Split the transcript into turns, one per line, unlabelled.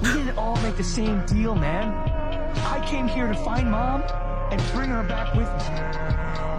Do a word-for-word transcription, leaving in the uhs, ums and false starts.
We didn't all make the same deal, man. I came here to find Mom and bring her back with me.